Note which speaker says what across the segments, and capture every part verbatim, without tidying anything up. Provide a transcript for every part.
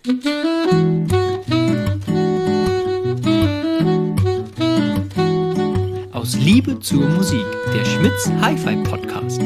Speaker 1: Aus Liebe zur Musik, der Schmitz Hi-Fi Podcast.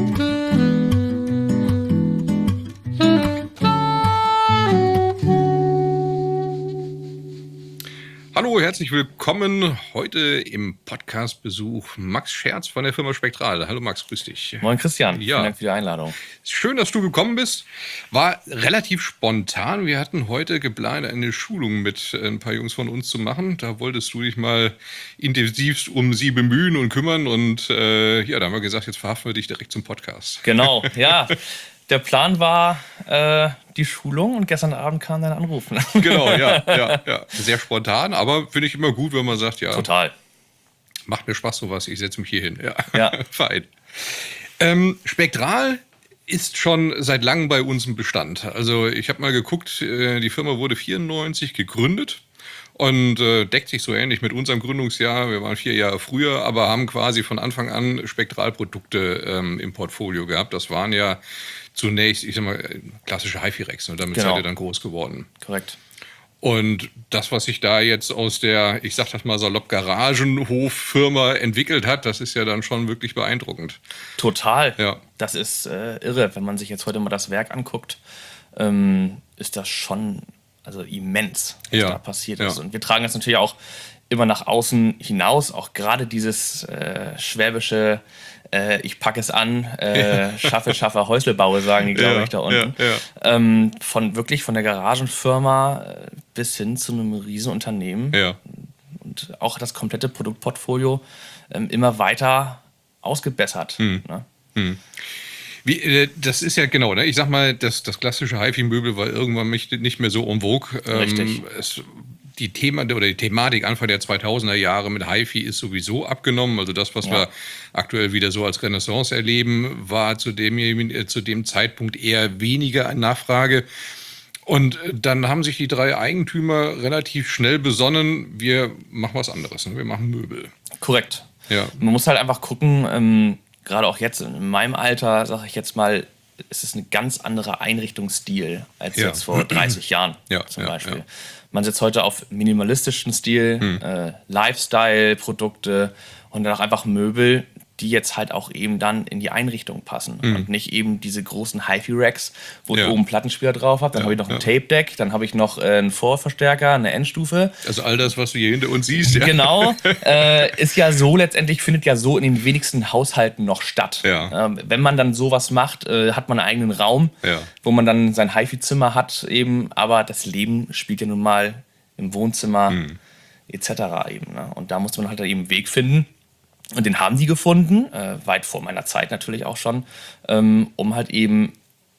Speaker 2: Hallo, herzlich willkommen. Heute im Podcast-Besuch Max Scherz von der Firma Spektral. Hallo Max, grüß dich.
Speaker 3: Moin Christian,
Speaker 2: Ja.
Speaker 3: vielen Dank für die Einladung.
Speaker 2: Schön, dass du gekommen bist. War relativ spontan. Wir hatten heute geplant, eine Schulung mit ein paar Jungs von uns zu machen. Da wolltest du dich mal intensivst um sie bemühen und kümmern. Und äh, ja, da haben wir gesagt, jetzt verhaften wir dich direkt zum Podcast.
Speaker 3: Genau, ja. Der Plan war äh, die Schulung und gestern Abend kam dein Anruf.
Speaker 2: Genau, ja, ja, ja. Sehr spontan, aber finde ich immer gut, wenn man sagt, ja,
Speaker 3: Total.
Speaker 2: macht mir Spaß sowas, ich setze mich hier hin. Ja,
Speaker 3: Ja.
Speaker 2: fein. Ähm, Spektral ist schon seit langem bei uns im Bestand. Also ich habe mal geguckt, äh, die Firma wurde vierundneunzig gegründet und äh, deckt sich so ähnlich mit unserem Gründungsjahr. Wir waren vier Jahre früher, aber haben quasi von Anfang an Spektralprodukte ähm, im Portfolio gehabt. Das waren ja zunächst, ich sag mal, klassische Hi-Fi-Racks. Und damit
Speaker 3: Genau.
Speaker 2: seid ihr dann groß geworden.
Speaker 3: Korrekt.
Speaker 2: Und das, was sich da jetzt aus der, ich sag das mal salopp, Garagenhof-Firma entwickelt hat, das ist ja dann schon wirklich beeindruckend.
Speaker 3: Total.
Speaker 2: Ja.
Speaker 3: Das ist äh, irre. Wenn man sich jetzt heute mal das Werk anguckt, ähm, ist das schon also immens, was
Speaker 2: Ja.
Speaker 3: da passiert
Speaker 2: Ja.
Speaker 3: ist. Und wir tragen das natürlich auch immer nach außen hinaus. Auch gerade dieses äh, schwäbische äh, ich packe es an, äh, schaffe, schaffe, Häusle baue, sagen die, glaube
Speaker 2: Ja,
Speaker 3: ich, da unten.
Speaker 2: ja, ja.
Speaker 3: Ähm, von wirklich von der Garagenfirma äh, bis hin zu einem Riesenunternehmen.
Speaker 2: Ja.
Speaker 3: Und auch das komplette Produktportfolio ähm, immer weiter ausgebessert.
Speaker 2: Hm.
Speaker 3: Ne?
Speaker 2: Wie, äh, das ist ja genau, ne? Ich sag mal, das, das klassische Hi-Fi-Möbel war irgendwann nicht nicht mehr so en vogue.
Speaker 3: Richtig.
Speaker 2: Es, die Thema oder die Thematik Anfang der zweitausender Jahre mit Hi-Fi ist sowieso abgenommen. Also das, was
Speaker 3: Ja.
Speaker 2: wir aktuell wieder so als Renaissance erleben, war zu dem, äh, zu dem Zeitpunkt eher weniger eine Nachfrage. Und äh, dann haben sich die drei Eigentümer relativ schnell besonnen, wir machen was anderes, ne? Wir machen Möbel.
Speaker 3: Korrekt.
Speaker 2: Ja.
Speaker 3: Man muss halt einfach gucken, ähm, gerade auch jetzt in meinem Alter, sage ich jetzt mal, ist es ein ganz anderer Einrichtungsstil als
Speaker 2: Ja.
Speaker 3: jetzt vor dreißig Jahren
Speaker 2: Ja,
Speaker 3: zum
Speaker 2: ja,
Speaker 3: Beispiel.
Speaker 2: ja.
Speaker 3: Man sitzt heute auf minimalistischen Stil,
Speaker 2: Hm.
Speaker 3: äh, Lifestyle-Produkte und dann auch einfach Möbel, die jetzt halt auch eben dann in die Einrichtung passen und nicht eben diese großen Hi-Fi-Racks, wo
Speaker 2: Hm. Ja.
Speaker 3: ich oben einen Plattenspieler drauf habe, dann
Speaker 2: Ja,
Speaker 3: habe ich noch ein
Speaker 2: ja.
Speaker 3: Tape-Deck, dann habe ich noch äh, einen Vorverstärker, eine Endstufe.
Speaker 2: Also all das, was du hier hinter uns siehst, ja.
Speaker 3: Genau, äh, ist ja so letztendlich, findet ja so in den wenigsten Haushalten noch statt.
Speaker 2: Ja.
Speaker 3: Ähm, wenn man dann sowas macht, äh, hat man einen eigenen Raum,
Speaker 2: Ja.
Speaker 3: wo man dann sein Hi-Fi-Zimmer hat eben, aber das Leben spielt ja nun mal im Wohnzimmer
Speaker 2: Hm.
Speaker 3: et cetera eben. Ne? Und da muss man halt eben einen Weg finden. Und den haben die gefunden, äh, weit vor meiner Zeit natürlich auch schon, ähm, um halt eben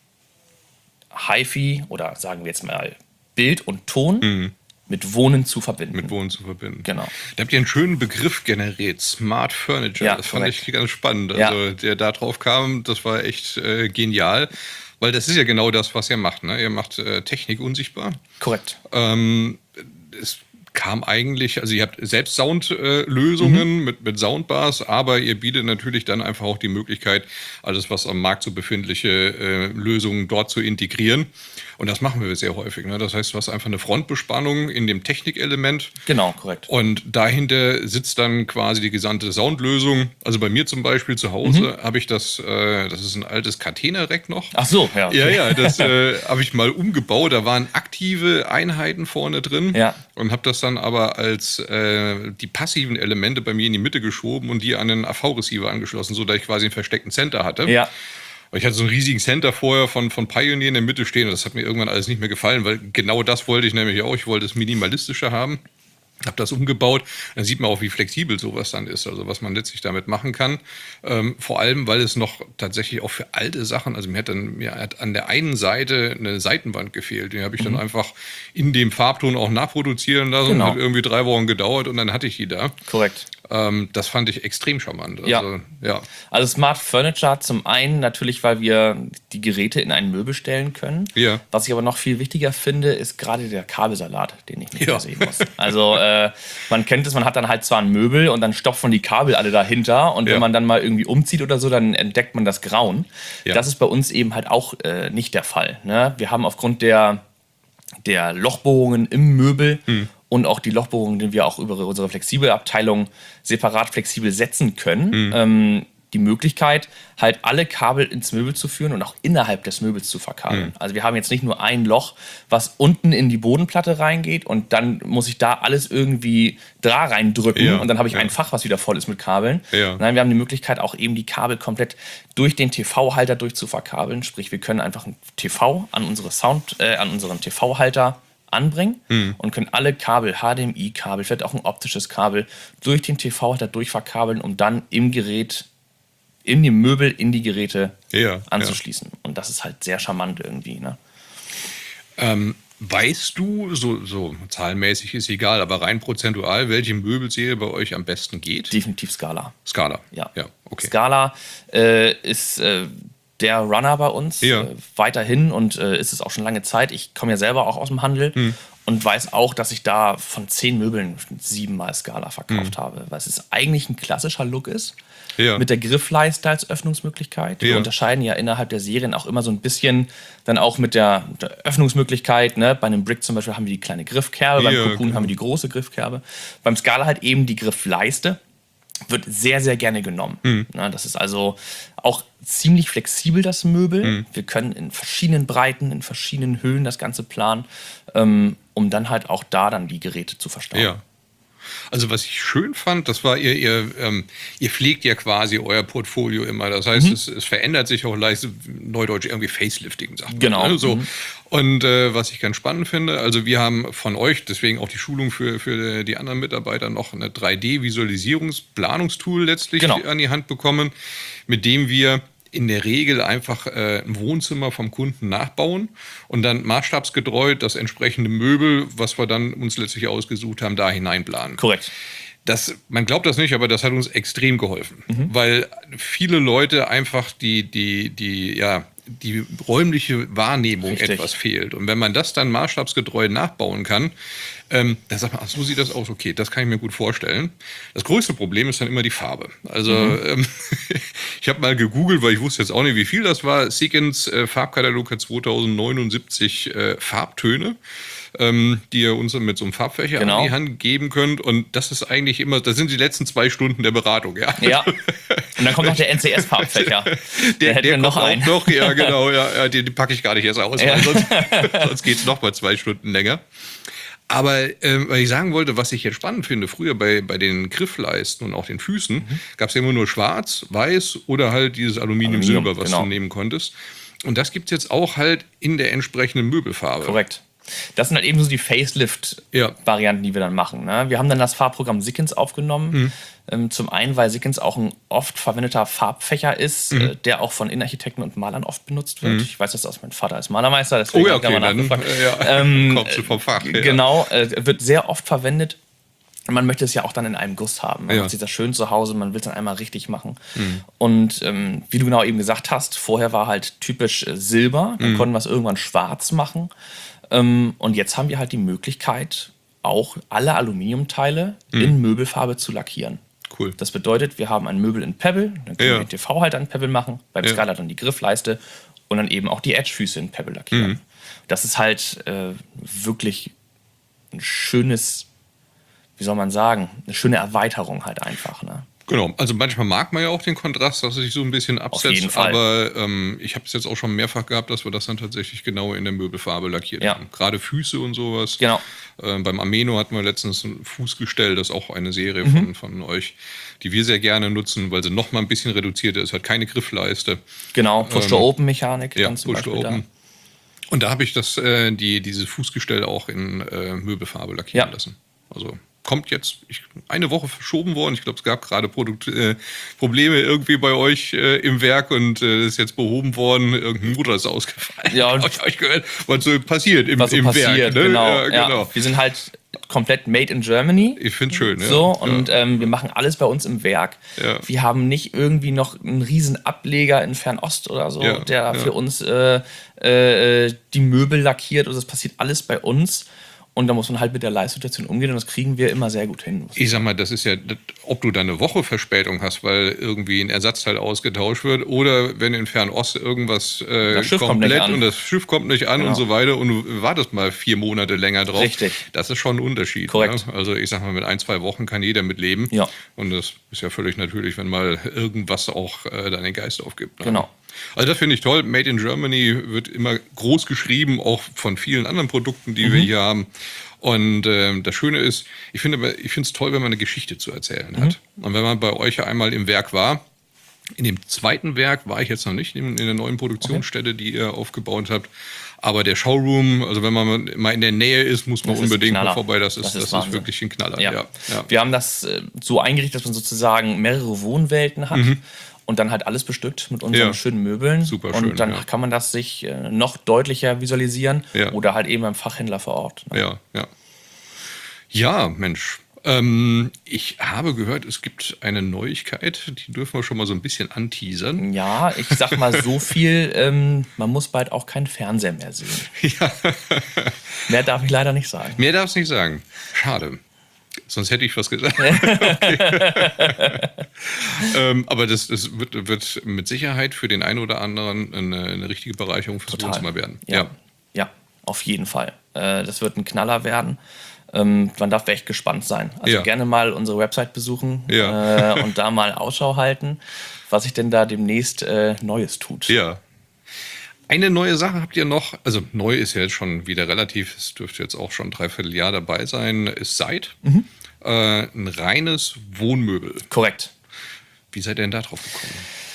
Speaker 3: Hi-Fi oder sagen wir jetzt mal Bild und Ton mit Wohnen zu verbinden.
Speaker 2: Mit Wohnen zu verbinden.
Speaker 3: Genau.
Speaker 2: Da habt ihr einen schönen Begriff generiert, Smart Furniture.
Speaker 3: Ja,
Speaker 2: das fand
Speaker 3: korrekt.
Speaker 2: ich ganz spannend.
Speaker 3: Ja.
Speaker 2: Also der da drauf kam, das war echt äh, genial. Weil das ist ja genau das, was ihr macht. Ne? Ihr macht äh, Technik unsichtbar.
Speaker 3: Korrekt.
Speaker 2: Ähm, es kam eigentlich, also ihr habt selbst Soundlösungen äh, Lösungen
Speaker 3: Mhm.
Speaker 2: mit, mit Soundbars, aber ihr bietet natürlich dann einfach auch die Möglichkeit, alles, was am Markt so befindliche äh, Lösungen dort zu integrieren. Und das machen wir sehr häufig. Ne? Das heißt, du hast einfach eine Frontbespannung in dem Technikelement.
Speaker 3: Genau, korrekt.
Speaker 2: Und dahinter sitzt dann quasi die gesamte Soundlösung. Also bei mir zum Beispiel zu Hause habe ich das, äh, das ist ein altes Catena-Rack noch.
Speaker 3: Ach so, ja.
Speaker 2: Ja, ja, das äh, habe ich mal umgebaut. Da waren aktive Einheiten vorne drin
Speaker 3: Ja.
Speaker 2: und habe das dann aber als äh, die passiven Elemente bei mir in die Mitte geschoben und die an den A V-Receiver angeschlossen, sodass ich quasi einen versteckten Center hatte.
Speaker 3: Ja,
Speaker 2: Und ich hatte so einen riesigen Center vorher von, von Pioneer in der Mitte stehen und das hat mir irgendwann alles nicht mehr gefallen, weil genau das wollte ich nämlich auch. Ich wollte es minimalistischer haben. Habe das umgebaut. Dann sieht man auch, wie flexibel sowas dann ist, also was man letztlich damit machen kann. Ähm, vor allem, weil es noch tatsächlich auch für alte Sachen, also mir hat dann mir hat an der einen Seite eine Seitenwand gefehlt. Die habe ich dann einfach in dem Farbton auch nachproduzieren lassen.
Speaker 3: Genau.
Speaker 2: Hat irgendwie drei Wochen gedauert und dann hatte ich die da.
Speaker 3: korrekt.
Speaker 2: Ähm, das fand ich extrem charmant. Also,
Speaker 3: Ja.
Speaker 2: ja.
Speaker 3: Also Smart Furniture zum einen natürlich, weil wir die Geräte in ein Möbel stellen können.
Speaker 2: Ja.
Speaker 3: Was ich aber noch viel wichtiger finde, ist gerade der Kabelsalat, den ich nicht
Speaker 2: Ja.
Speaker 3: mehr sehen muss. Also äh, man kennt es, man hat dann halt zwar ein Möbel und dann stopft man die Kabel alle dahinter und
Speaker 2: Ja.
Speaker 3: wenn man dann mal irgendwie umzieht oder so, dann entdeckt man das Grauen.
Speaker 2: Ja.
Speaker 3: Das ist bei uns eben halt auch äh, nicht der Fall. Ne? Wir haben aufgrund der der Lochbohrungen im Möbel mhm. und auch die Lochbohrungen, die wir auch über unsere Flexibelabteilung separat flexibel setzen können. Mhm. Ähm, die Möglichkeit, halt alle Kabel ins Möbel zu führen und auch innerhalb des Möbels zu verkabeln. Mhm. Also wir haben jetzt nicht nur ein Loch, was unten in die Bodenplatte reingeht und dann muss ich da alles irgendwie da reindrücken ja, und dann habe ich ja. ein Fach, was wieder voll ist mit Kabeln. Ja. Nein, wir haben die Möglichkeit, auch eben die Kabel komplett durch den T V-Halter durch zu verkabeln. Sprich, wir können einfach ein T V an unsere Sound, äh, an unseren T V-Halter anbringen mhm. und können alle Kabel, H D M I-Kabel, vielleicht auch ein optisches Kabel, durch den T V-Halter durchverkabeln, um dann im Gerät in dem Möbel in die Geräte ja, anzuschließen. Ja. Und das ist halt sehr charmant irgendwie. Ne?
Speaker 2: Ähm, weißt du, so, so zahlenmäßig ist egal, aber rein prozentual, welche Möbelserie bei euch am besten geht?
Speaker 3: Definitiv Scala.
Speaker 2: Scala?
Speaker 3: Ja.
Speaker 2: ja okay.
Speaker 3: Scala äh, ist äh, der Runner bei uns
Speaker 2: ja.
Speaker 3: äh, weiterhin und äh, ist es auch schon lange Zeit. Ich komme ja selber auch aus dem Handel hm. und weiß auch, dass ich da von zehn Möbeln siebenmal Scala verkauft hm. habe, weil es ist eigentlich ein klassischer Look ist. Ja. Mit der Griffleiste als Öffnungsmöglichkeit. Wir
Speaker 2: ja.
Speaker 3: unterscheiden ja innerhalb der Serien auch immer so ein bisschen dann auch mit der, der Öffnungsmöglichkeit. Ne? Bei einem Brick zum Beispiel haben wir die kleine Griffkerbe, beim
Speaker 2: ja,
Speaker 3: Cocoon
Speaker 2: genau.
Speaker 3: haben wir die große Griffkerbe. Beim Scala halt eben die Griffleiste. Wird sehr, sehr gerne genommen. Mhm. Na, das ist also auch ziemlich flexibel, das Möbel. Mhm. Wir können in verschiedenen Breiten, in verschiedenen Höhen das Ganze planen, ähm, um dann halt auch da dann die Geräte zu verstauen.
Speaker 2: Ja. Also was ich schön fand, das war, ihr, ihr, ähm, ihr pflegt ja quasi euer Portfolio immer. Das heißt, mhm. es, es verändert sich auch leicht, neudeutsch irgendwie Facelifting, sagt man.
Speaker 3: Genau.
Speaker 2: Ne? So.
Speaker 3: Mhm.
Speaker 2: Und äh, was ich ganz spannend finde, also wir haben von euch, deswegen auch die Schulung für, für die anderen Mitarbeiter, noch eine drei D-Visualisierungs-Planungstool letztlich genau. an die Hand bekommen, mit dem wir in der Regel einfach äh, ein Wohnzimmer vom Kunden nachbauen und dann maßstabsgetreu das entsprechende Möbel, was wir dann uns letztlich ausgesucht haben, da hineinplanen.
Speaker 3: Korrekt.
Speaker 2: Das, man glaubt das nicht, aber das hat uns extrem geholfen,
Speaker 3: Mhm.
Speaker 2: weil viele Leute einfach die, die, die, ja, die räumliche Wahrnehmung
Speaker 3: Richtig.
Speaker 2: etwas fehlt. Und wenn man das dann maßstabsgetreu nachbauen kann, ähm, dann sagt man, ach, so sieht das aus, okay, das kann ich mir gut vorstellen. Das größte Problem ist dann immer die Farbe. Also
Speaker 3: Mhm.
Speaker 2: ähm, ich habe mal gegoogelt, weil ich wusste jetzt auch nicht, wie viel das war. Seekens äh, Farbkatalog hat zweitausendneunundsiebzig äh, Farbtöne, ähm, die ihr uns mit so einem Farbfächer
Speaker 3: Genau.
Speaker 2: an die Hand geben könnt. Und das ist eigentlich immer, das sind die letzten zwei Stunden der Beratung. Ja,
Speaker 3: ja. Und dann kommt noch der N C S-Farbfächer.
Speaker 2: Der,
Speaker 3: der
Speaker 2: der
Speaker 3: noch
Speaker 2: kommt
Speaker 3: einen.
Speaker 2: auch noch, ja genau, ja, ja, den, den packe ich gar nicht erst aus,
Speaker 3: Ja.
Speaker 2: weil sonst, sonst geht es noch mal zwei Stunden länger. Aber ähm, was ich sagen wollte, was ich jetzt spannend finde, früher bei, bei den Griffleisten und auch den Füßen mhm. gab es ja immer nur schwarz, weiß oder halt dieses Aluminium-Silber,
Speaker 3: Aluminium,
Speaker 2: was
Speaker 3: genau.
Speaker 2: du nehmen konntest. Und das gibt es jetzt auch halt in der entsprechenden Möbelfarbe.
Speaker 3: Korrekt. Das sind halt eben so die Facelift-Varianten, die wir dann machen. Ne? Wir haben dann das Farbprogramm Seekens aufgenommen. Mhm. Ähm, zum einen, weil Seekens auch ein oft verwendeter Farbfächer ist, mhm. äh, der auch von Innenarchitekten und Malern oft benutzt wird. Mhm. Ich weiß das aus, mein Vater ist Malermeister, deswegen
Speaker 2: oh ja,
Speaker 3: habe ich
Speaker 2: okay,
Speaker 3: da mal
Speaker 2: dann
Speaker 3: nachgefragt.
Speaker 2: äh, ja.
Speaker 3: Ähm,
Speaker 2: kommst du vom Fach. Ja.
Speaker 3: Genau, äh, wird sehr oft verwendet. Man möchte es ja auch dann in einem Guss haben. Man
Speaker 2: Ja.
Speaker 3: macht sich das schön zu Hause, man will es dann einmal richtig machen.
Speaker 2: Mhm.
Speaker 3: Und ähm, wie du genau eben gesagt hast, vorher war halt typisch äh, Silber, dann
Speaker 2: Mhm.
Speaker 3: konnten wir es irgendwann schwarz machen. Ähm, und jetzt haben wir halt die Möglichkeit, auch alle Aluminiumteile
Speaker 2: Mhm.
Speaker 3: in Möbelfarbe zu lackieren.
Speaker 2: Cool.
Speaker 3: Das bedeutet, wir haben ein Möbel in Pebble, dann können
Speaker 2: Ja.
Speaker 3: wir den T V-Halter in Pebble machen, beim
Speaker 2: Ja.
Speaker 3: Scala dann die Griffleiste und dann eben auch die Edge-Füße in Pebble lackieren.
Speaker 2: Mhm.
Speaker 3: Das ist halt äh, wirklich ein schönes, wie soll man sagen, eine schöne Erweiterung halt einfach. Ne?
Speaker 2: Genau, also manchmal mag man ja auch den Kontrast, dass es sich so ein bisschen absetzt,
Speaker 3: jeden Fall.
Speaker 2: aber ähm, ich habe es jetzt auch schon mehrfach gehabt, dass wir das dann tatsächlich genau in der Möbelfarbe lackiert
Speaker 3: Ja.
Speaker 2: haben. Gerade Füße und sowas.
Speaker 3: Genau.
Speaker 2: Ähm, beim Ameno hatten wir letztens ein Fußgestell, das ist auch eine Serie
Speaker 3: Mhm.
Speaker 2: von, von euch, die wir sehr gerne nutzen, weil sie noch mal ein bisschen reduzierter ist, hat keine Griffleiste.
Speaker 3: Genau, Push-to-Open-Mechanik.
Speaker 2: Ja,
Speaker 3: ganz zum Beispiel da.
Speaker 2: Push-to-Open. Und da habe ich das, äh, die, dieses Fußgestell auch in äh, Möbelfarbe lackieren
Speaker 3: Ja.
Speaker 2: lassen. Also kommt jetzt ich, eine Woche verschoben worden. Ich glaube, es gab gerade Produkt, äh, Probleme irgendwie bei euch äh, im Werk und äh, ist jetzt behoben worden. Irgendein Motor ist ausgefallen.
Speaker 3: Ja, und
Speaker 2: Hab ich euch gehört, was so passiert im,
Speaker 3: was so
Speaker 2: im
Speaker 3: passiert,
Speaker 2: Werk. Ne?
Speaker 3: genau.
Speaker 2: Ja,
Speaker 3: Ja,
Speaker 2: genau.
Speaker 3: wir sind halt komplett made in Germany.
Speaker 2: Ich finde es schön. Ja.
Speaker 3: So, und
Speaker 2: ja.
Speaker 3: ähm, wir machen alles bei uns im Werk.
Speaker 2: Ja.
Speaker 3: Wir haben nicht irgendwie noch einen riesen Ableger in Fernost oder so,
Speaker 2: Ja,
Speaker 3: der
Speaker 2: ja.
Speaker 3: für uns äh, äh, die Möbel lackiert. Also das passiert alles bei uns. Und da muss man halt mit der Live-Situation umgehen und das kriegen wir immer sehr gut hin.
Speaker 2: Ich sag mal, das ist ja, das, ob du da eine Woche Verspätung hast, weil irgendwie ein Ersatzteil ausgetauscht wird oder wenn in Fernost irgendwas äh,
Speaker 3: Das Schiff kommt
Speaker 2: komplett
Speaker 3: nicht an.
Speaker 2: und das Schiff kommt nicht an
Speaker 3: Genau.
Speaker 2: und so weiter und du wartest mal vier Monate länger drauf.
Speaker 3: Richtig.
Speaker 2: Das ist schon ein Unterschied.
Speaker 3: Korrekt.
Speaker 2: Ne? Also ich sag mal, mit ein, zwei Wochen kann jeder mit leben.
Speaker 3: Ja.
Speaker 2: Und das ist ja völlig natürlich, wenn mal irgendwas auch äh, dann den Geist aufgibt. Ne?
Speaker 3: Genau.
Speaker 2: Also das finde ich toll. Made in Germany wird immer groß geschrieben, auch von vielen anderen Produkten, die
Speaker 3: Mhm.
Speaker 2: wir hier haben. Und äh, das Schöne ist, ich finde ich finde es toll, wenn man eine Geschichte zu erzählen hat.
Speaker 3: Mhm.
Speaker 2: Und wenn man bei euch ja einmal im Werk war, in dem zweiten Werk war ich jetzt noch nicht, in, in der neuen Produktionsstätte, die ihr aufgebaut habt. Aber der Showroom, also wenn man mal in der Nähe ist, muss man
Speaker 3: Das ist ein
Speaker 2: unbedingt mal
Speaker 3: Knaller.
Speaker 2: vorbei. Das ist,
Speaker 3: Das
Speaker 2: das
Speaker 3: ist
Speaker 2: ist,
Speaker 3: Wahnsinn.
Speaker 2: wirklich ein Knaller.
Speaker 3: Ja.
Speaker 2: Ja. Ja.
Speaker 3: Wir haben das äh, so eingerichtet, dass man sozusagen mehrere Wohnwelten hat und dann halt alles bestückt mit unseren
Speaker 2: Ja.
Speaker 3: schönen Möbeln.
Speaker 2: Super
Speaker 3: und
Speaker 2: schön,
Speaker 3: dann
Speaker 2: ja.
Speaker 3: kann man das sich äh, noch deutlicher visualisieren
Speaker 2: Ja.
Speaker 3: oder halt eben beim Fachhändler vor Ort. Ne?
Speaker 2: Ja, ja. Ja, Mensch. Ähm, ich habe gehört, es gibt eine Neuigkeit, die dürfen wir schon mal so ein bisschen anteasern.
Speaker 3: Ja, ich sag mal so viel, ähm, man muss bald auch keinen Fernseher mehr sehen.
Speaker 2: Ja.
Speaker 3: Mehr darf ich leider nicht sagen.
Speaker 2: Mehr darf es nicht sagen. Schade. Sonst hätte ich was gesagt. Okay. ähm, aber das, das wird, wird mit Sicherheit für den einen oder anderen eine, eine richtige Bereicherung fürs Wohnzimmer werden.
Speaker 3: Ja. ja, auf jeden Fall. Äh, das wird ein Knaller werden. Ähm, man darf echt gespannt sein. Also
Speaker 2: Ja.
Speaker 3: gerne mal unsere Website besuchen
Speaker 2: Ja.
Speaker 3: äh, und da mal Ausschau halten, was sich denn da demnächst äh, Neues tut.
Speaker 2: Ja. Eine neue Sache habt ihr noch, also neu ist ja jetzt schon wieder relativ, es dürfte jetzt auch schon ein Dreivierteljahr dabei sein, ist Seid.
Speaker 3: Mhm.
Speaker 2: Äh, ein reines Wohnmöbel.
Speaker 3: Korrekt.
Speaker 2: Wie seid ihr denn da drauf gekommen?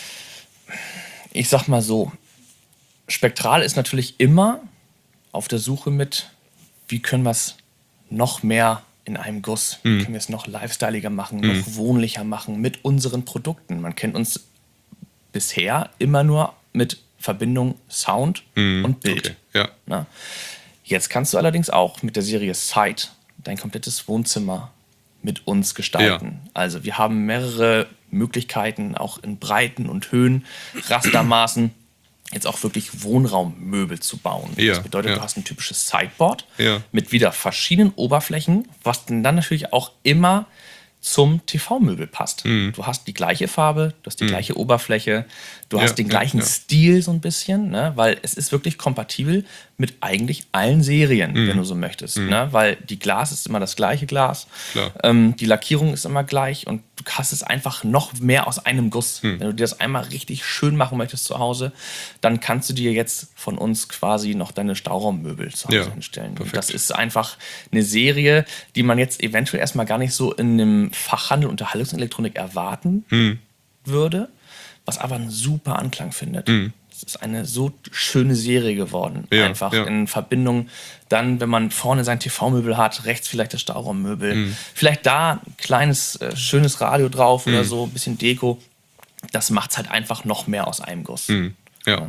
Speaker 3: Ich sag mal so, Spektral ist natürlich immer auf der Suche mit, wie können wir es noch mehr in einem Guss, wie können wir es noch lifestyleiger machen, noch wohnlicher machen mit unseren Produkten. Man kennt uns bisher immer nur mit Verbindung Sound und Bild.
Speaker 2: Okay, ja.
Speaker 3: Na? Jetzt kannst du allerdings auch mit der Serie Sight dein komplettes Wohnzimmer mit uns gestalten. Also wir haben mehrere Möglichkeiten, auch in Breiten und Höhen, Rastermaßen, jetzt auch wirklich Wohnraummöbel zu bauen.
Speaker 2: Ja,
Speaker 3: das bedeutet,
Speaker 2: ja.
Speaker 3: du hast ein typisches Sideboard
Speaker 2: Ja.
Speaker 3: mit wieder verschiedenen Oberflächen, was dann natürlich auch immer zum T V-Möbel passt.
Speaker 2: Mhm.
Speaker 3: Du hast die gleiche Farbe, du hast die gleiche Oberfläche, du
Speaker 2: Ja,
Speaker 3: hast den
Speaker 2: ja,
Speaker 3: gleichen
Speaker 2: ja.
Speaker 3: Stil so ein bisschen, ne? Weil es ist wirklich kompatibel mit eigentlich allen Serien,
Speaker 2: Mhm.
Speaker 3: wenn du so möchtest. Ne? Weil die Glas ist immer das gleiche Glas,
Speaker 2: Klar.
Speaker 3: ähm, die Lackierung ist immer gleich und du hast es einfach noch mehr aus einem Guss.
Speaker 2: Mhm.
Speaker 3: Wenn du dir das einmal richtig schön machen möchtest zu Hause, dann kannst du dir jetzt von uns quasi noch deine Stauraummöbel zu Hause
Speaker 2: Ja,
Speaker 3: hinstellen. Und
Speaker 2: perfekt.
Speaker 3: das ist einfach eine Serie, die man jetzt eventuell erstmal gar nicht so in einem Fachhandel Unterhaltungselektronik erwarten
Speaker 2: Hm.
Speaker 3: würde, was aber einen super Anklang findet. Es ist eine so schöne Serie geworden.
Speaker 2: Ja,
Speaker 3: Einfach
Speaker 2: ja.
Speaker 3: in Verbindung dann, wenn man vorne sein T V-Möbel hat, rechts vielleicht das Stauraummöbel,
Speaker 2: Hm.
Speaker 3: vielleicht da ein kleines, äh, schönes Radio drauf oder so, ein bisschen Deko. Das macht es halt einfach noch mehr aus einem Guss.
Speaker 2: Ja.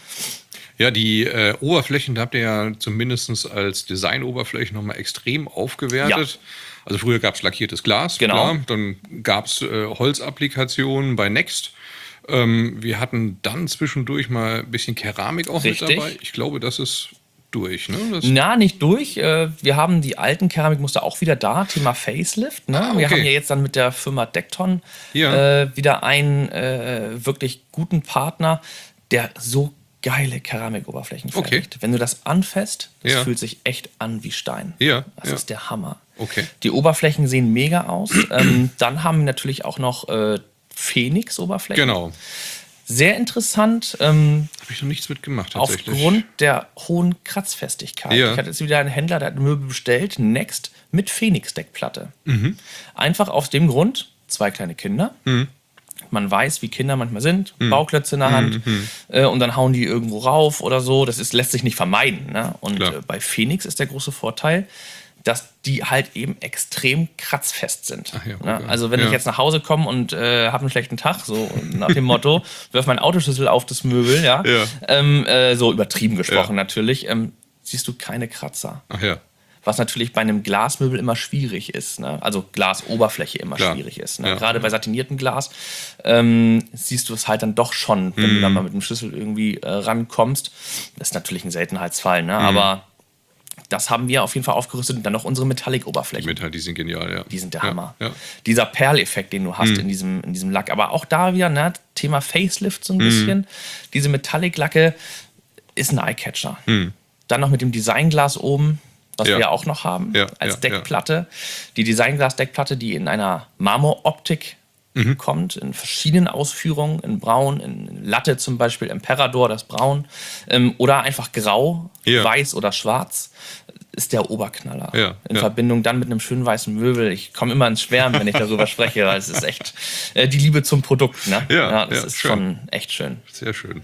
Speaker 2: Ja, die äh, Oberflächen, da habt ihr ja zumindest als Designoberflächen nochmal extrem aufgewertet. Also früher gab es lackiertes Glas,
Speaker 3: Genau.
Speaker 2: klar. Dann gab es äh, Holzapplikationen bei Next. Ähm, wir hatten dann zwischendurch mal ein bisschen Keramik auch
Speaker 3: Richtig.
Speaker 2: mit dabei. Ich glaube, das ist durch, ne? Das,
Speaker 3: Na, nicht durch. Äh, Wir haben die alten Keramikmuster auch wieder da. Thema Facelift. Ne?
Speaker 2: Ah, okay.
Speaker 3: Wir haben ja jetzt dann mit der Firma Dekton
Speaker 2: Ja.
Speaker 3: äh, wieder einen äh, wirklich guten Partner, der so geile Keramikoberflächen
Speaker 2: Okay.
Speaker 3: fertigt. Wenn du das anfasst, das
Speaker 2: Ja.
Speaker 3: fühlt sich echt an wie Stein.
Speaker 2: Ja,
Speaker 3: Das
Speaker 2: ja.
Speaker 3: ist der Hammer.
Speaker 2: Okay.
Speaker 3: Die Oberflächen sehen mega aus. ähm, dann haben wir natürlich auch noch äh, Phoenix-Oberflächen.
Speaker 2: Genau.
Speaker 3: Sehr interessant. Ähm,
Speaker 2: Habe ich noch nichts mitgemacht, tatsächlich.
Speaker 3: Aufgrund der hohen Kratzfestigkeit.
Speaker 2: Ja.
Speaker 3: Ich hatte jetzt wieder einen Händler, der hat ein Möbel bestellt, Next, mit Phoenix-Deckplatte.
Speaker 2: Mhm.
Speaker 3: Einfach aus dem Grund, zwei kleine Kinder. Man weiß, wie Kinder manchmal sind,
Speaker 2: Mhm.
Speaker 3: Bauklötze in der Hand äh, und dann hauen die irgendwo rauf oder so. Das ist, lässt sich nicht vermeiden. Ne? Und
Speaker 2: Klar.
Speaker 3: äh, bei Phoenix ist der große Vorteil, dass die halt eben extrem kratzfest sind.
Speaker 2: Ach ja,
Speaker 3: ne?
Speaker 2: okay.
Speaker 3: Also wenn
Speaker 2: Ja.
Speaker 3: ich jetzt nach Hause komme und äh, habe einen schlechten Tag, so nach dem Motto, wirf meinen Autoschlüssel auf das Möbel, ja,
Speaker 2: Ja.
Speaker 3: Ähm, äh, so übertrieben gesprochen
Speaker 2: Ja.
Speaker 3: natürlich, ähm, siehst du keine Kratzer.
Speaker 2: Ach ja.
Speaker 3: Was natürlich bei einem Glasmöbel immer schwierig ist. Ne? Also Glasoberfläche immer
Speaker 2: Klar.
Speaker 3: schwierig ist. Ne?
Speaker 2: Ja.
Speaker 3: Gerade bei satiniertem Glas ähm, siehst du es halt dann doch schon, wenn
Speaker 2: Mhm.
Speaker 3: du dann mal mit dem Schlüssel irgendwie äh, rankommst. Das ist natürlich ein Seltenheitsfall,
Speaker 2: Mhm.
Speaker 3: ne? Aber das haben wir auf jeden Fall aufgerüstet. Und dann noch unsere Metallic-Oberflächen.
Speaker 2: Metall, die sind genial, ja.
Speaker 3: Die sind der
Speaker 2: ja,
Speaker 3: Hammer.
Speaker 2: Ja.
Speaker 3: Dieser Perleffekt, den du hast
Speaker 2: Mhm.
Speaker 3: in, diesem, in diesem Lack. Aber auch da wieder, ne, Thema Facelift so ein bisschen. Diese Metallic-Lacke ist ein Eyecatcher.
Speaker 2: Mhm.
Speaker 3: Dann noch mit dem Designglas oben, was
Speaker 2: Ja.
Speaker 3: wir ja auch noch haben,
Speaker 2: Ja,
Speaker 3: als
Speaker 2: ja,
Speaker 3: Deckplatte. Die Designglas-Deckplatte, die in einer Marmoroptik
Speaker 2: Mhm.
Speaker 3: kommt, in verschiedenen Ausführungen, in Braun, in Latte zum Beispiel, Emperador, das Braun, ähm, oder einfach Grau,
Speaker 2: Ja.
Speaker 3: Weiß oder Schwarz, ist der Oberknaller.
Speaker 2: Ja,
Speaker 3: in
Speaker 2: ja.
Speaker 3: Verbindung dann mit einem schönen weißen Möbel. Ich komme immer ins Schwärmen, wenn ich darüber spreche, weil es ist echt äh, die Liebe zum Produkt. Ne?
Speaker 2: Ja,
Speaker 3: das
Speaker 2: ja,
Speaker 3: ist
Speaker 2: schön.
Speaker 3: schon echt schön.
Speaker 2: Sehr schön.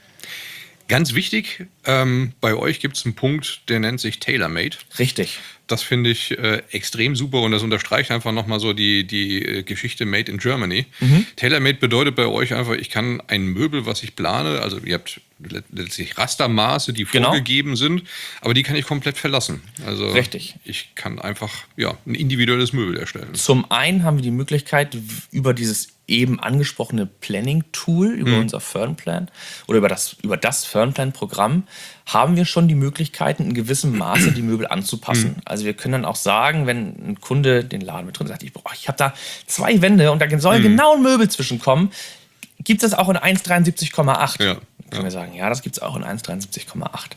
Speaker 2: Ganz wichtig, ähm, bei euch gibt es einen Punkt, der nennt sich TaylorMade.
Speaker 3: Richtig.
Speaker 2: Das finde ich äh, extrem super und das unterstreicht einfach nochmal so die, die äh, Geschichte Made in Germany.
Speaker 3: Mhm.
Speaker 2: TaylorMade bedeutet bei euch einfach, ich kann ein Möbel, was ich plane, also ihr habt let- letztlich Rastermaße, die
Speaker 3: Genau.
Speaker 2: vorgegeben sind, aber die kann ich komplett verlassen. Also
Speaker 3: Richtig.
Speaker 2: ich kann einfach ja, ein individuelles Möbel erstellen.
Speaker 3: Zum einen haben wir die Möglichkeit, w- über dieses eben angesprochene Planning-Tool, über
Speaker 2: Mhm.
Speaker 3: unser Fernplan oder über das, über das Fernplan-Programm, haben wir schon die Möglichkeiten, in gewissem Maße die Möbel anzupassen. Also wir können dann auch sagen, wenn ein Kunde den Laden mit drin sagt, ich, boah, ich habe da zwei Wände und da soll
Speaker 2: Mhm.
Speaker 3: genau ein Möbel zwischenkommen, gibt es das auch in eins Komma dreiundsiebzig Komma acht?
Speaker 2: Ja,
Speaker 3: Dann können
Speaker 2: ja.
Speaker 3: wir sagen, ja, das gibt es auch in eins Komma dreiundsiebzig Komma acht.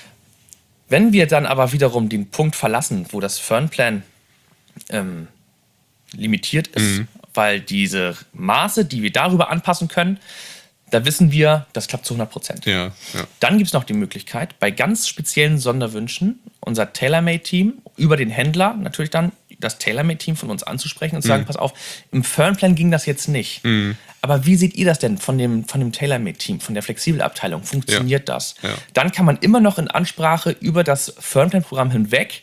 Speaker 3: Wenn wir dann aber wiederum den Punkt verlassen, wo das Fernplan ähm, limitiert ist, weil diese Maße, die wir darüber anpassen können, da wissen wir, das klappt zu hundert Prozent.
Speaker 2: Ja, ja.
Speaker 3: Dann gibt es noch die Möglichkeit, bei ganz speziellen Sonderwünschen unser TaylorMade-Team über den Händler natürlich dann das TaylorMade-Team von uns anzusprechen und zu sagen, pass auf, im Fernplan ging das jetzt nicht. Aber wie seht ihr das denn von dem, von dem TaylorMade-Team, von der Flexibelabteilung? Funktioniert das?
Speaker 2: Ja.
Speaker 3: Dann kann man immer noch in Ansprache über das Fernplan-Programm hinweg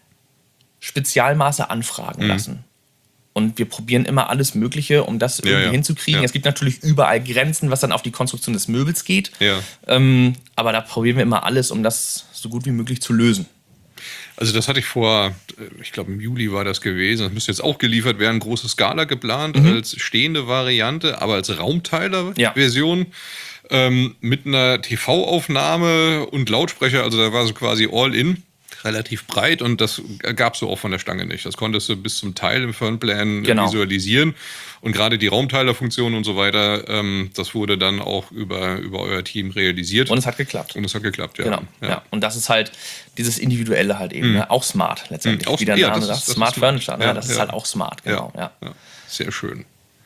Speaker 3: Spezialmaße anfragen lassen. Und wir probieren immer alles Mögliche, um das irgendwie
Speaker 2: ja.
Speaker 3: hinzukriegen.
Speaker 2: Ja.
Speaker 3: Es gibt natürlich überall Grenzen, was dann auf die Konstruktion des Möbels geht.
Speaker 2: Ja.
Speaker 3: Ähm, aber da probieren wir immer alles, um das so gut wie möglich zu lösen.
Speaker 2: Also das hatte ich vor, äh, ich glaube im Juli war das gewesen, das müsste jetzt auch geliefert werden, große Skala geplant als stehende Variante, aber als Raumteiler-Version ähm, mit einer T V-Aufnahme und Lautsprecher, also da war so quasi all in, relativ breit und das gab es so auch von der Stange nicht. Das konntest du bis zum Teil im Fernplan
Speaker 3: Genau.
Speaker 2: visualisieren und gerade die Raumteilerfunktion und so weiter, ähm, das wurde dann auch über, über euer Team realisiert.
Speaker 3: Und es hat geklappt.
Speaker 2: Und es hat geklappt, ja.
Speaker 3: Genau. Ja. Und das ist halt dieses Individuelle halt eben, ne? Auch smart letztendlich.
Speaker 2: Mhm. Auch-
Speaker 3: Wie der
Speaker 2: ja,
Speaker 3: Name
Speaker 2: das
Speaker 3: sagt,
Speaker 2: ist- das
Speaker 3: Smart
Speaker 2: ist smart.
Speaker 3: Furniture. Ne?
Speaker 2: Ja,
Speaker 3: Das
Speaker 2: ja.
Speaker 3: ist halt auch smart, genau. Ja.
Speaker 2: Ja, sehr schön.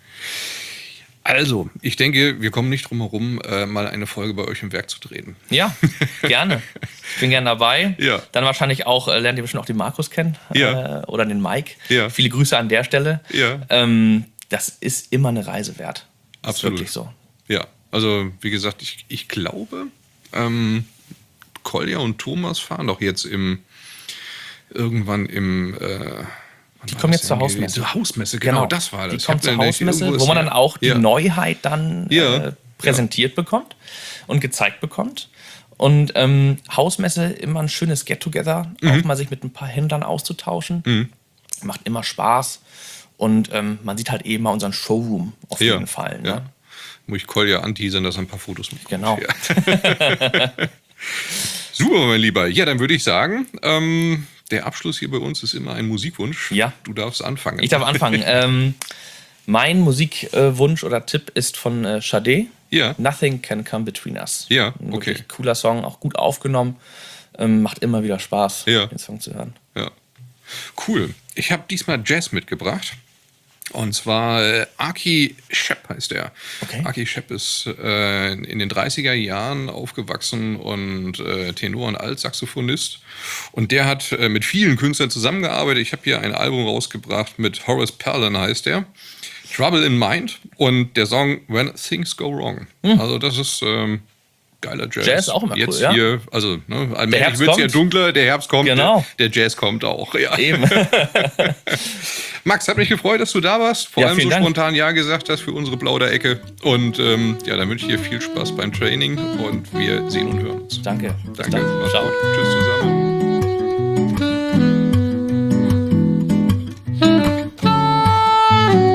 Speaker 2: Also, ich denke, wir kommen nicht drum herum, äh, mal eine Folge bei euch im Werk zu drehen.
Speaker 3: Ja, gerne. Ich bin gerne dabei.
Speaker 2: Ja.
Speaker 3: Dann wahrscheinlich auch, äh, lernt ihr bestimmt auch den Markus kennen
Speaker 2: Ja.
Speaker 3: äh, oder den Mike.
Speaker 2: Ja.
Speaker 3: Viele Grüße an der Stelle.
Speaker 2: Ja.
Speaker 3: Ähm, das ist immer eine Reise wert. Das
Speaker 2: Absolut.
Speaker 3: Ist wirklich so.
Speaker 2: Ja, also wie gesagt, ich, ich glaube, ähm, Kolja und Thomas fahren doch jetzt im irgendwann im äh,
Speaker 3: Die kommen jetzt zur Hausmesse.
Speaker 2: Zur Hausmesse, genau, das war das.
Speaker 3: Die
Speaker 2: Ich
Speaker 3: kommen
Speaker 2: hab
Speaker 3: zur
Speaker 2: nämlich
Speaker 3: Hausmesse,
Speaker 2: irgendwo
Speaker 3: wo man
Speaker 2: ist-
Speaker 3: dann auch die
Speaker 2: ja.
Speaker 3: Neuheit dann
Speaker 2: Ja.
Speaker 3: äh, präsentiert bekommt und gezeigt bekommt. Und ähm, Hausmesse immer ein schönes Get-Together,
Speaker 2: Mhm.
Speaker 3: auch mal sich mit ein paar Händlern auszutauschen. Macht immer Spaß. Und ähm, man sieht halt eben mal unseren Showroom auf
Speaker 2: Ja,
Speaker 3: jeden Fall. Ne?
Speaker 2: ja. Muss ich Kolja anteasern, dass er ein paar Fotos mitkommt.
Speaker 3: Genau.
Speaker 2: Ja. Super, mein Lieber. Ja, dann würde ich sagen, ähm, der Abschluss hier bei uns ist immer ein Musikwunsch.
Speaker 3: Ja.
Speaker 2: Du darfst anfangen.
Speaker 3: Ich darf anfangen. ähm, mein Musikwunsch oder Tipp ist von äh, Sade.
Speaker 2: Ja.
Speaker 3: Nothing Can Come Between Us.
Speaker 2: Ja,
Speaker 3: Ein
Speaker 2: okay.
Speaker 3: wirklich cooler Song, auch gut aufgenommen. Ähm, macht immer wieder Spaß,
Speaker 2: Ja.
Speaker 3: den Song zu hören.
Speaker 2: Ja. Cool. Ich habe diesmal Jazz mitgebracht. Und zwar äh, Aki Shepp heißt er.
Speaker 3: Okay.
Speaker 2: Aki Shepp ist äh, in den dreißiger Jahren aufgewachsen und äh, Tenor- und Altsaxophonist. Und der hat äh, mit vielen Künstlern zusammengearbeitet. Ich habe hier ein Album rausgebracht mit Horace Perlin heißt der. Trouble in Mind und der Song When Things Go Wrong. Also das ist ähm, geiler Jazz.
Speaker 3: Jazz ist auch immer
Speaker 2: Jetzt
Speaker 3: cool, ja.
Speaker 2: hier, also ne, allmählich
Speaker 3: Herbst
Speaker 2: wird es ja
Speaker 3: kommt.
Speaker 2: dunkler, der Herbst kommt,
Speaker 3: Genau.
Speaker 2: der, der Jazz kommt auch. Ja.
Speaker 3: Eben.
Speaker 2: Max, hat mich gefreut, dass du da warst. Vor
Speaker 3: Ja,
Speaker 2: allem so
Speaker 3: vielen Dank.
Speaker 2: spontan Ja gesagt hast für unsere Plauderecke. Und ähm, ja, dann wünsche ich dir viel Spaß beim Training und wir sehen und hören uns.
Speaker 3: Danke. Bis
Speaker 2: Danke.
Speaker 3: dann.
Speaker 2: Mach's
Speaker 3: Ciao.
Speaker 2: gut. Tschüss zusammen.